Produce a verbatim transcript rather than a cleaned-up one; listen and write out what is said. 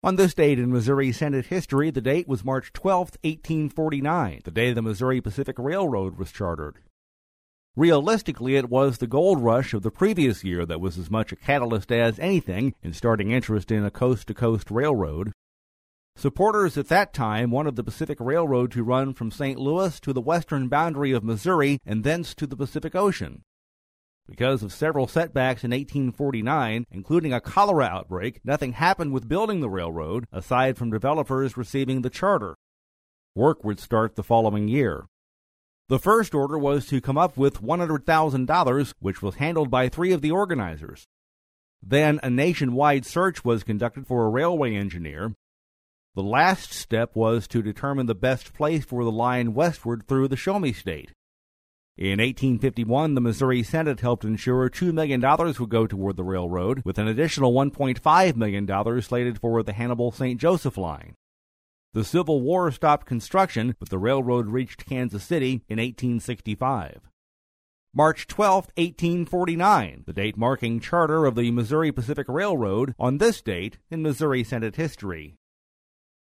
On this date in Missouri Senate history, the date was March twelfth, eighteen forty-nine, the day the Missouri Pacific Railroad was chartered. Realistically, it was the gold rush of the previous year that was as much a catalyst as anything in starting interest in a coast-to-coast railroad. Supporters at that time wanted the Pacific Railroad to run from Saint Louis to the western boundary of Missouri and thence to the Pacific Ocean. Because of several setbacks in eighteen forty-nine, including a cholera outbreak, nothing happened with building the railroad, aside from developers receiving the charter. Work would start the following year. The first order was to come up with one hundred thousand dollars, which was handled by three of the organizers. Then a nationwide search was conducted for a railway engineer. The last step was to determine the best place for the line westward through the Show-Me State. In eighteen fifty-one, the Missouri Senate helped ensure two million dollars would go toward the railroad, with an additional one point five million dollars slated for the Hannibal-Saint Joseph line. The Civil War stopped construction, but the railroad reached Kansas City in eighteen sixty-five. March twelfth, eighteen forty-nine, the date marking charter of the Missouri Pacific Railroad, on this date in Missouri Senate history.